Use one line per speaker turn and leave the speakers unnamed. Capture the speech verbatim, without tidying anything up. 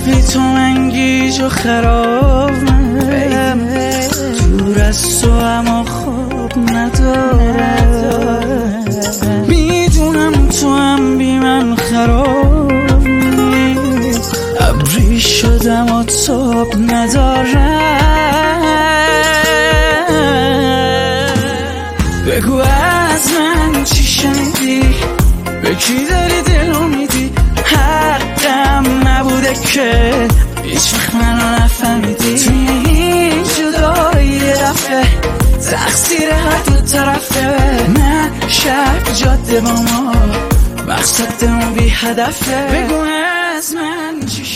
بی تو من گیج و خرابم، دور از تو اما خواب ندارم. میدونم تو هم بی من خرابی، ابری شدم و تاب ندارم. بگو از من چی شنیدی، به کی داری دلو میدی؟ حقم نبوده که هیچ وقت منو نفهمیدی. توی این جدایی یه دفعه تقصیر هر دو طرفه. من شب جاده با ما مقصدمون بی هدفه. بگو از من چی